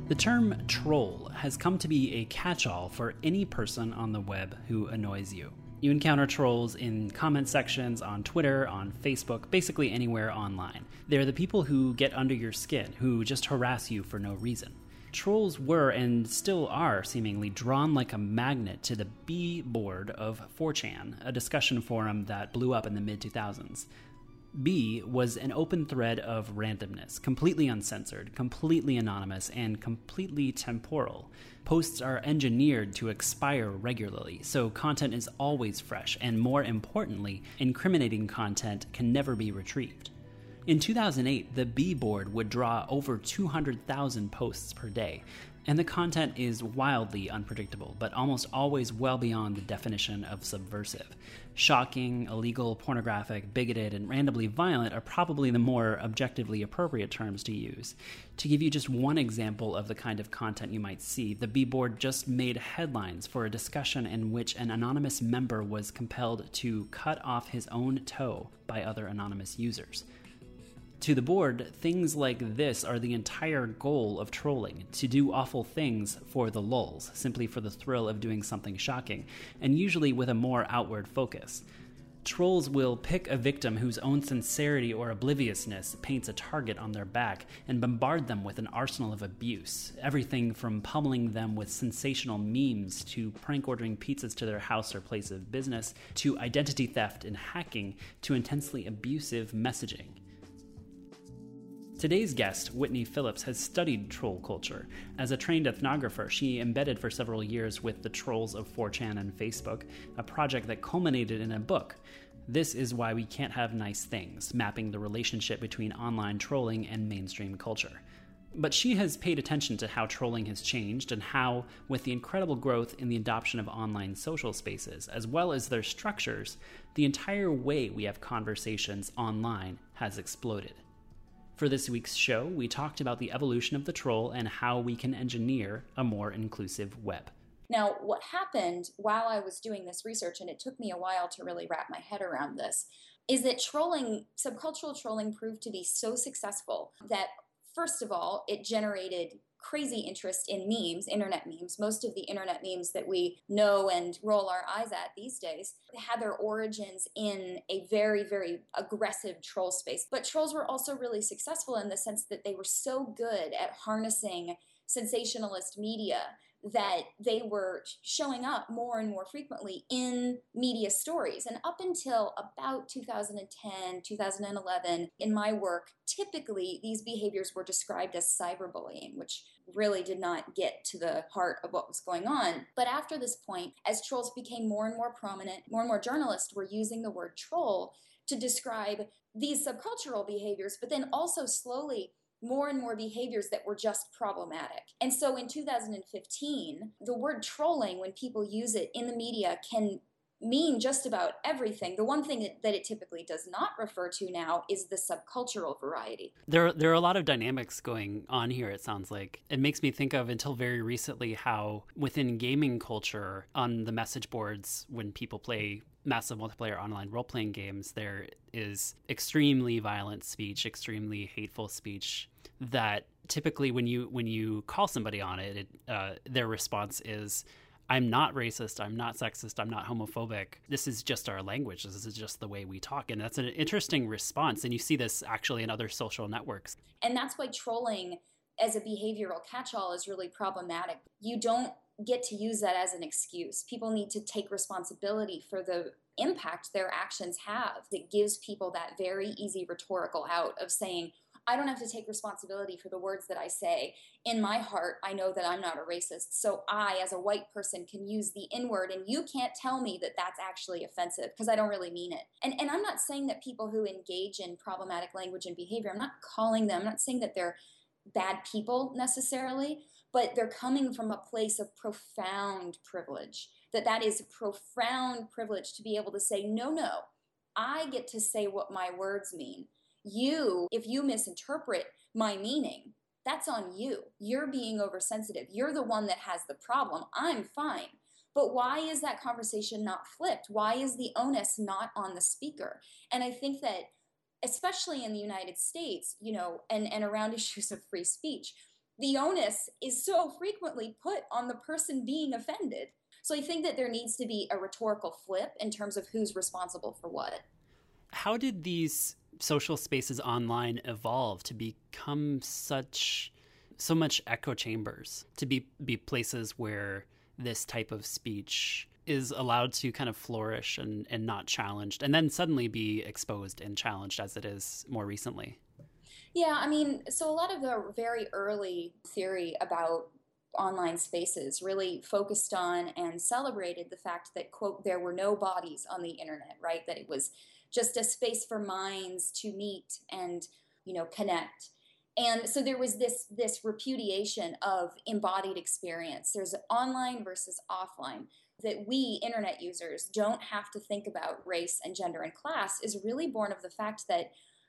The term troll has come to be a catch-all for any person on the web who annoys you. You encounter trolls in comment sections, on Twitter, on Facebook, basically anywhere online. They're the people who get under your skin, who just harass you for no reason. Trolls were, and still are, seemingly drawn like a magnet to the B board of 4chan, a discussion forum that blew up in the mid-2000s. B was an open thread of randomness, completely uncensored, completely anonymous, and completely temporal. Posts are engineered to expire regularly, so content is always fresh, and more importantly, incriminating content can never be retrieved. In 2008, the B board would draw over 200,000 posts per day, and the content is wildly unpredictable, but almost always well beyond the definition of subversive. Shocking, illegal, pornographic, bigoted, and randomly violent are probably the more objectively appropriate terms to use. To give you just one example of the kind of content you might see, the B board just made headlines for a discussion in which an anonymous member was compelled to cut off his own toe by other anonymous users. To the board, things like this are the entire goal of trolling, to do awful things for the lulz, simply for the thrill of doing something shocking, and usually with a more outward focus. Trolls will pick a victim whose own sincerity or obliviousness paints a target on their back and bombard them with an arsenal of abuse, everything from pummeling them with sensational memes to prank ordering pizzas to their house or place of business, to identity theft and hacking, to intensely abusive messaging. Today's guest, Whitney Phillips, has studied troll culture. As a trained ethnographer, she embedded for several years with the trolls of 4chan and Facebook, a project that culminated in a book. This is Why We Can't Have Nice Things, mapping the relationship between online trolling and mainstream culture. But she has paid attention to how trolling has changed and how, with the incredible growth in the adoption of online social spaces, as well as their structures, the entire way we have conversations online has exploded. For this week's show, we talked about the evolution of the troll and how we can engineer a more inclusive web. Now, what happened while I was doing this research, and it took me a while to really wrap my head around this, is that subcultural trolling proved to be so successful that, first of all, it generated crazy interest in memes, internet memes. Most of the internet memes that we know and roll our eyes at these days had their origins in a very, very aggressive troll space. But trolls were also really successful in the sense that they were so good at harnessing sensationalist media that they were showing up more and more frequently in media stories. And up until about 2010, 2011, in my work, typically these behaviors were described as cyberbullying, which really did not get to the heart of what was going on. But after this point, as trolls became more and more prominent, more and more journalists were using the word troll to describe these subcultural behaviors, but then also slowly more and more behaviors that were just problematic. And so in 2015, the word trolling, when people use it in the media, can mean just about everything. The one thing that it typically does not refer to now is the subcultural variety. There are a lot of dynamics going on here, it sounds like. It makes me think of, until very recently, how within gaming culture, on the message boards, when people play massive multiplayer online role-playing games, there is extremely violent speech, extremely hateful speech that typically when you call somebody on it, their response is, I'm not racist, I'm not sexist, I'm not homophobic. This is just our language. This is just the way we talk. And that's an interesting response. And you see this actually in other social networks. And that's why trolling as a behavioral catch-all is really problematic. You don't get to use that as an excuse. People need to take responsibility for the impact their actions have. It gives people that very easy rhetorical out of saying, I don't have to take responsibility for the words that I say. In my heart, I know that I'm not a racist. So I, as a white person, can use the N-word, and you can't tell me that that's actually offensive because I don't really mean it. And I'm not saying that people who engage in problematic language and behavior, I'm not saying that they're bad people necessarily, but they're coming from a place of profound privilege. That is profound privilege to be able to say, no, I get to say what my words mean. If you misinterpret my meaning, that's on you. You're being oversensitive. You're the one that has the problem. I'm fine. But why is that conversation not flipped? Why is the onus not on the speaker? And I think that, especially in the United States, and around issues of free speech, the onus is so frequently put on the person being offended. So I think that there needs to be a rhetorical flip in terms of who's responsible for what. How did these social spaces online evolve to become so much echo chambers, to be places where this type of speech is allowed to kind of flourish and not challenged, and then suddenly be exposed and challenged as it is more recently? Yeah, I mean, so a lot of the very early theory about online spaces really focused on and celebrated the fact that, quote, there were no bodies on the internet, right? That it was just a space for minds to meet and, connect. And so there was this repudiation of embodied experience. There's online versus offline. That we internet users don't have to think about race and gender and class is really born of the fact that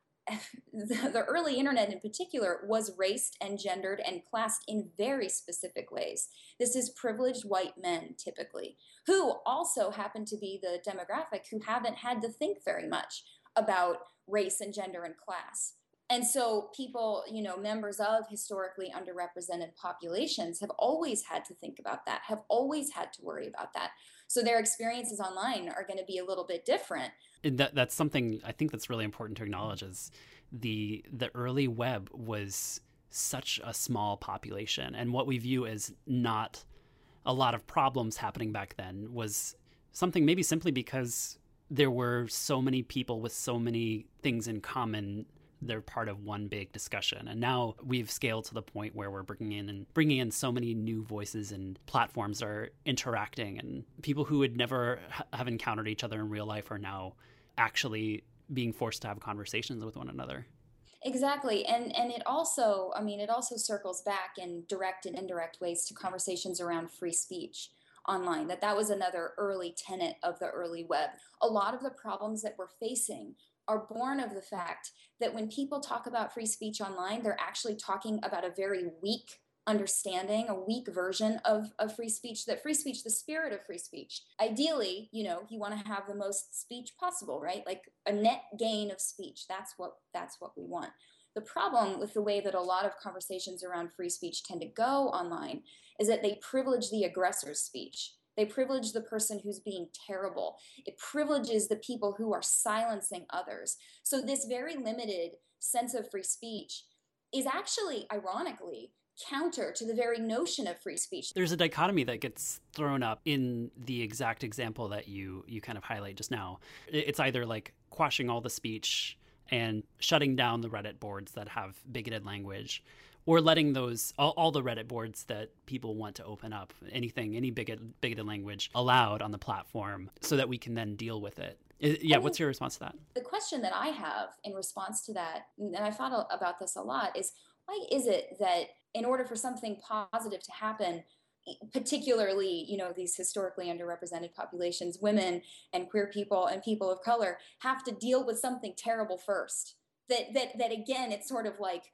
the early internet in particular was raced and gendered and classed in very specific ways. This is privileged white men typically, who also happen to be the demographic who haven't had to think very much about race and gender and class. And so people, members of historically underrepresented populations have always had to think about that, have always had to worry about that. So their experiences online are going to be a little bit different. That's something I think that's really important to acknowledge is the early web was such a small population, and what we view as not a lot of problems happening back then was something maybe simply because there were so many people with so many things in common. They're part of one big discussion. And now we've scaled to the point where we're bringing in so many new voices, and platforms are interacting, and people who would never have encountered each other in real life are now actually being forced to have conversations with one another. Exactly. And it also circles back in direct and indirect ways to conversations around free speech online. That was another early tenet of the early web. A lot of the problems that we're facing are born of the fact that when people talk about free speech online, they're actually talking about a very weak understanding, a weak version of free speech, that free speech, the spirit of free speech, ideally, you want to have the most speech possible, right? Like a net gain of speech. That's what we want. The problem with the way that a lot of conversations around free speech tend to go online is that they privilege the aggressor's speech. They privilege the person who's being terrible. It privileges the people who are silencing others. So this very limited sense of free speech is actually, ironically, counter to the very notion of free speech. There's a dichotomy that gets thrown up in the exact example that you kind of highlight just now. It's either like quashing all the speech and shutting down the Reddit boards that have bigoted language, or letting those all the Reddit boards that people want to open up, any bigoted language allowed on the platform, so that we can then deal with it. Yeah, what's your response to that? The question that I have in response to that, and I've thought about this a lot, is why is it that in order for something positive to happen, particularly, these historically underrepresented populations, women and queer people and people of color, have to deal with something terrible first? That again, it's sort of like,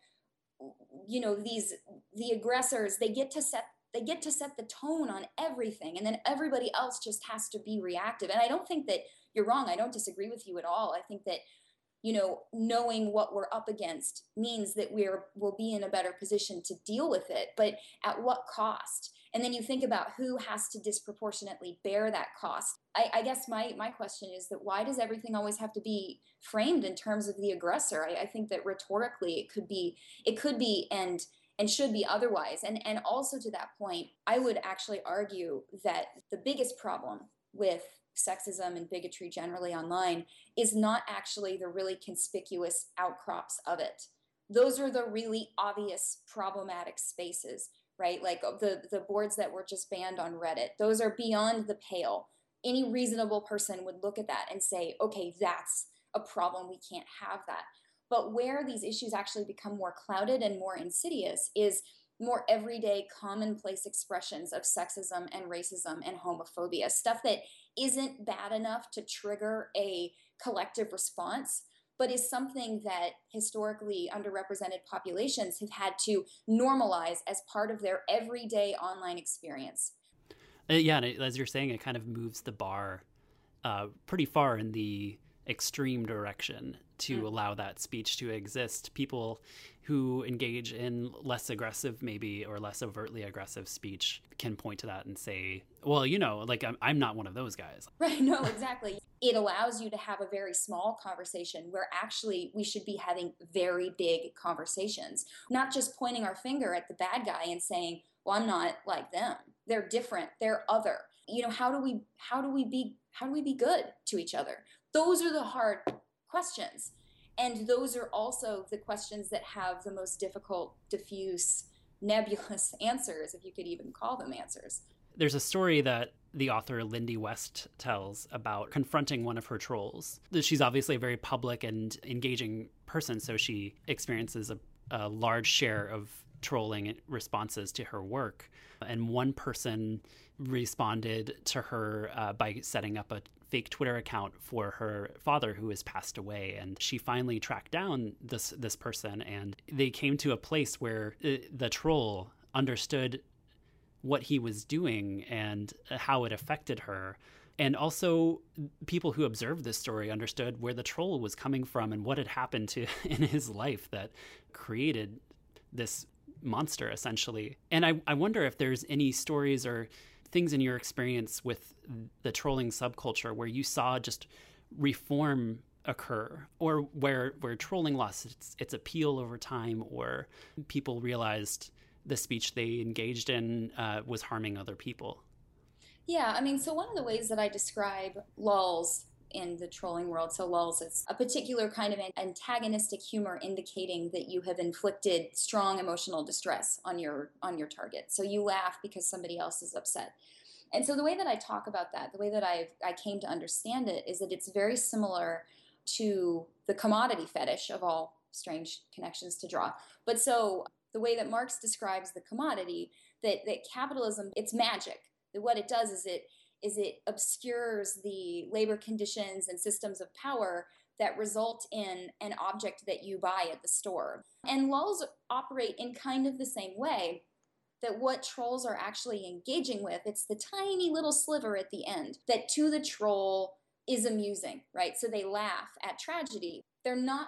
the aggressors, they get to set the tone on everything, and then everybody else just has to be reactive. And I don't think that you're wrong. I don't disagree with you at all. I think that knowing what we're up against means that we'll be in a better position to deal with it, but at what cost? And then you think about who has to disproportionately bear that cost. I guess my question is that why does everything always have to be framed in terms of the aggressor? I think that rhetorically it could be and should be otherwise. And also to that point, I would actually argue that the biggest problem with sexism and bigotry generally online is not actually the really conspicuous outcrops of it. Those are the really obvious problematic spaces, right? Like the boards that were just banned on Reddit. Those are beyond the pale. Any reasonable person would look at that and say, okay, that's a problem. We can't have that. But where these issues actually become more clouded and more insidious is more everyday commonplace expressions of sexism and racism and homophobia, stuff that isn't bad enough to trigger a collective response, but is something that historically underrepresented populations have had to normalize as part of their everyday online experience. Yeah, and as you're saying, it kind of moves the bar pretty far in the extreme direction to allow that speech to exist. People who engage in less aggressive, maybe, or less overtly aggressive speech can point to that and say, well, like I'm not one of those guys. Right. No, exactly. It allows you to have a very small conversation where actually we should be having very big conversations, not just pointing our finger at the bad guy and saying, well, I'm not like them. They're different. They're other. How do we be good to each other? Those are the hard questions. And those are also the questions that have the most difficult, diffuse, nebulous answers, if you could even call them answers. There's a story that the author Lindy West tells about confronting one of her trolls. She's obviously a very public and engaging person, so she experiences a large share of trolling responses to her work. And one person responded to her by setting up a fake Twitter account for her father who has passed away. And she finally tracked down this person, and they came to a place where the troll understood what he was doing and how it affected her. And also people who observed this story understood where the troll was coming from and what had happened to in his life that created this monster, essentially. And I wonder if there's any stories or things in your experience with the trolling subculture where you saw just reform occur, or where trolling lost its appeal over time, or people realized the speech they engaged in was harming other people. Yeah, I mean, so one of the ways that I describe lulls in the trolling world, so lulls, it's a particular kind of antagonistic humor indicating that you have inflicted strong emotional distress on your target. So you laugh because somebody else is upset. And so the way that I talk about that, the way that I came to understand it, is that it's very similar to the commodity fetish, of all strange connections to draw. But so the way that Marx describes the commodity, that capitalism, it's magic. That what it does is it obscures the labor conditions and systems of power that result in an object that you buy at the store. And lulls operate in kind of the same way, that what trolls are actually engaging with, it's the tiny little sliver at the end that to the troll is amusing, right? So they laugh at tragedy. They're not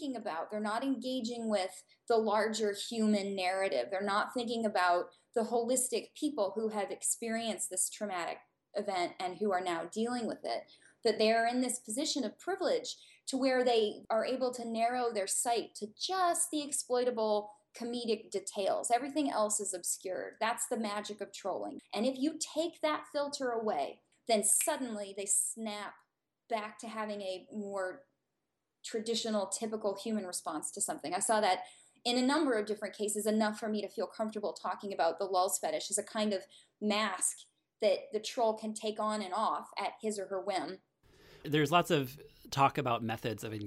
engaging with the larger human narrative. They're not thinking about the holistic people who have experienced this traumatic event and who are now dealing with it. That they are in this position of privilege to where they are able to narrow their sight to just the exploitable comedic details. Everything else is obscured. That's the magic of trolling. And if you take that filter away, then suddenly they snap back to having a more traditional, typical human response to something. I saw that in a number of different cases, enough for me to feel comfortable talking about the lulz fetish as a kind of mask that the troll can take on and off at his or her whim. There's lots of talk about methods of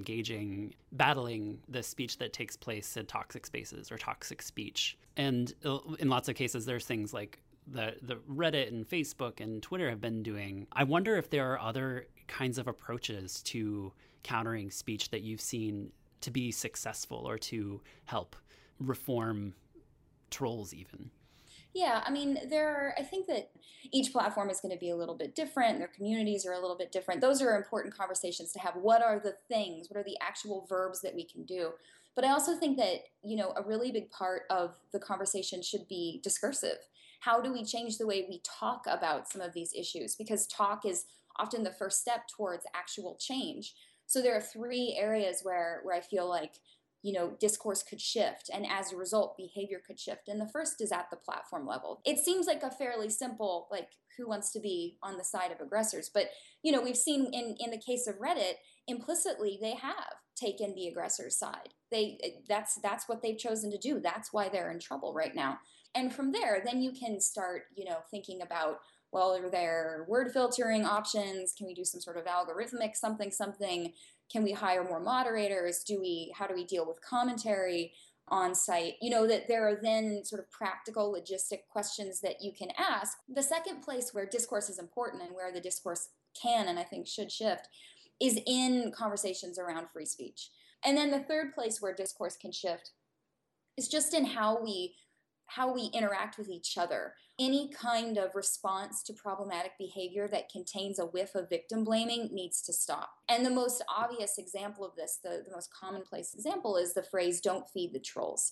battling the speech that takes place in toxic spaces or toxic speech. And in lots of cases, there's things like the Reddit and Facebook and Twitter have been doing. I wonder if there are other kinds of approaches to countering speech that you've seen to be successful or to help reform trolls even. Yeah, I mean, I think that each platform is going to be a little bit different. Their communities are a little bit different. Those are important conversations to have. What are the things? What are the actual verbs that we can do? But I also think that, a really big part of the conversation should be discursive. How do we change the way we talk about some of these issues? Because talk is often the first step towards actual change. So there are 3 areas where I feel like, discourse could shift, and as a result, behavior could shift. And the first is at the platform level. It seems like a fairly simple, like, who wants to be on the side of aggressors? But, we've seen in the case of Reddit, implicitly, they have taken the aggressor's side. That's what they've chosen to do. That's why they're in trouble right now. And from there, then you can start, thinking about, well, are there word filtering options? Can we do some sort of algorithmic something? Can we hire more moderators? How do we deal with commentary on site? That there are then sort of practical logistic questions that you can ask. The second place where discourse is important and where the discourse can and I think should shift is in conversations around free speech. And then the third place where discourse can shift is just in how we how we interact with each other. Any kind of response to problematic behavior that contains a whiff of victim blaming needs to stop. And the most obvious example of this, the most commonplace example, is the phrase, don't feed the trolls.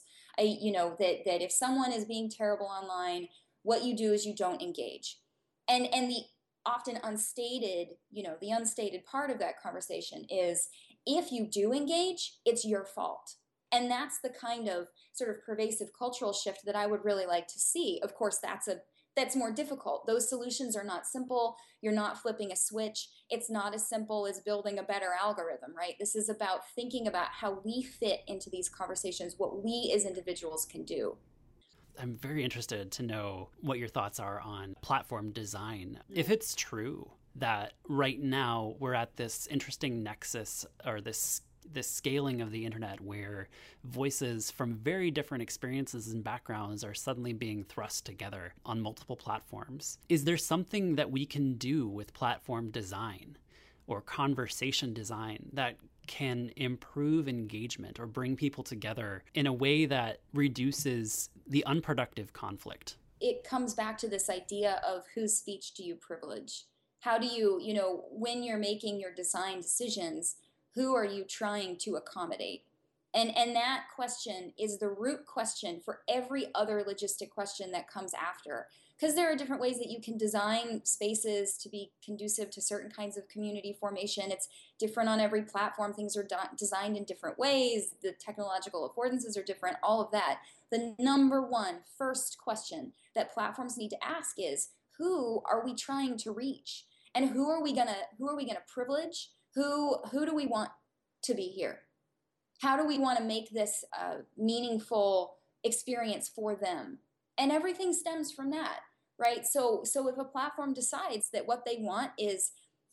That if someone is being terrible online, what you do is you don't engage. And the often unstated, the unstated part of that conversation is, if you do engage, it's your fault. And that's the kind of sort of pervasive cultural shift that I would really like to see. Of course, that's more difficult. Those solutions are not simple. You're not flipping a switch. It's not as simple as building a better algorithm, right? This is about thinking about how we fit into these conversations, what we as individuals can do. I'm very interested to know what your thoughts are on platform design. If it's true that right now we're at this interesting nexus, or this scaling of the internet where voices from very different experiences and backgrounds are suddenly being thrust together on multiple platforms, is there something that we can do with platform design or conversation design that can improve engagement or bring people together in a way that reduces the unproductive conflict? It comes back to this idea of whose speech do you privilege? How do you, when you're making your design decisions, who are you trying to accommodate? And that question is the root question for every other logistic question that comes after. Because there are different ways that you can design spaces to be conducive to certain kinds of community formation. It's different on every platform. Things are designed in different ways. The technological affordances are different, all of that. The number one first question that platforms need to ask is, who are we trying to reach? And who are we gonna privilege? Who do we want to be here? How do we want to make this a meaningful experience for them? And everything stems from that, right? So if a platform decides that what they want is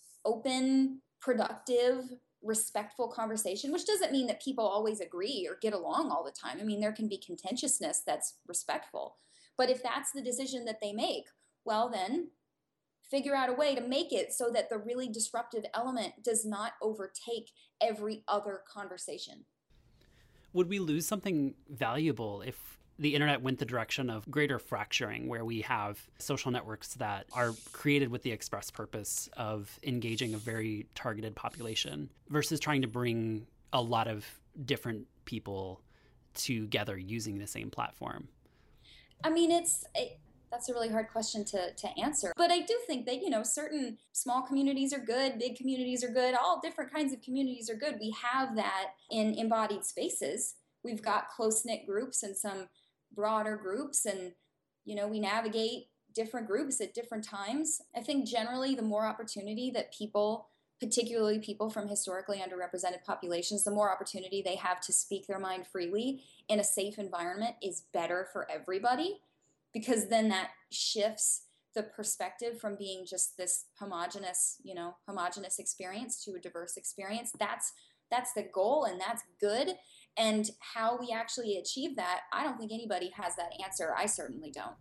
open, productive, respectful conversation, which doesn't mean that people always agree or get along all the time. I mean, there can be contentiousness that's respectful. But if that's the decision that they make, well then, figure out a way to make it so that the really disruptive element does not overtake every other conversation. Would we lose something valuable if the internet went the direction of greater fracturing, where we have social networks that are created with the express purpose of engaging a very targeted population versus trying to bring a lot of different people together using the same platform? I mean, that's a really hard question to answer. But I do think that, certain small communities are good, big communities are good, all different kinds of communities are good. We have that in embodied spaces. We've got close-knit groups and some broader groups, and, we navigate different groups at different times. I think generally the more opportunity that people, particularly people from historically underrepresented populations, the more opportunity they have to speak their mind freely in a safe environment is better for everybody. Because then that shifts the perspective from being just this homogenous experience to a diverse experience. That's the goal, and that's good. And how we actually achieve that, I don't think anybody has that answer. I certainly don't.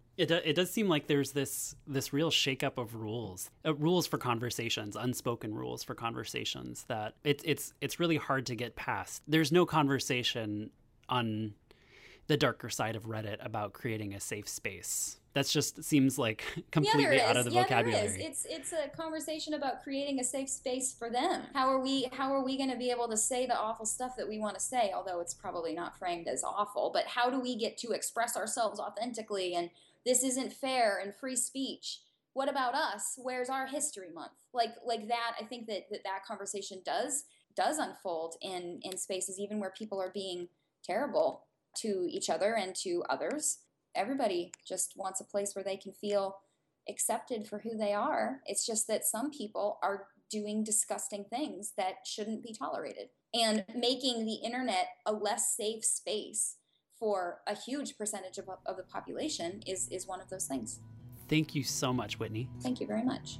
It does seem like there's this real shakeup of rules for conversations, unspoken rules for conversations that it's really hard to get past. There's no conversation on the darker side of Reddit about creating a safe space. That just seems like completely out of the vocabulary. There is. It's a conversation about creating a safe space for them. How are we going to be able to say the awful stuff that we want to say, although it's probably not framed as awful, but how do we get to express ourselves authentically, and this isn't fair, and free speech? What about us? Where's our history month? Like that, I think that conversation does unfold in spaces even where people are being terrible to each other and to others. Everybody just wants a place where they can feel accepted for who they are. It's just that some people are doing disgusting things that shouldn't be tolerated. And making the internet a less safe space for a huge percentage of the population is one of those things. Thank you so much, Whitney. Thank you very much.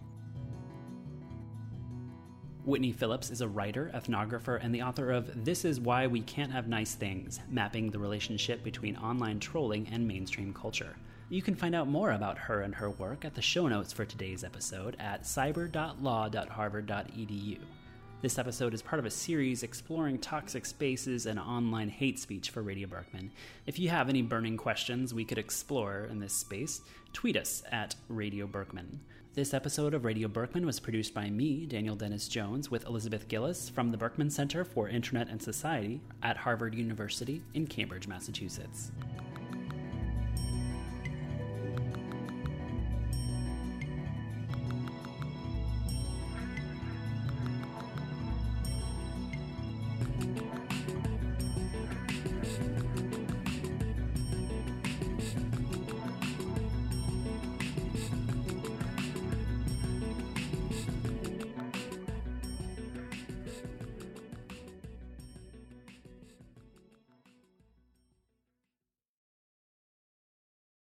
Whitney Phillips is a writer, ethnographer, and the author of This Is Why We Can't Have Nice Things, Mapping the Relationship Between Online Trolling and Mainstream Culture. You can find out more about her and her work at the show notes for today's episode at cyber.law.harvard.edu. This episode is part of a series exploring toxic spaces and online hate speech for Radio Berkman. If you have any burning questions we could explore in this space, tweet us at Radio Berkman. This episode of Radio Berkman was produced by me, Daniel Dennis Jones, with Elizabeth Gillis from the Berkman Center for Internet and Society at Harvard University in Cambridge, Massachusetts.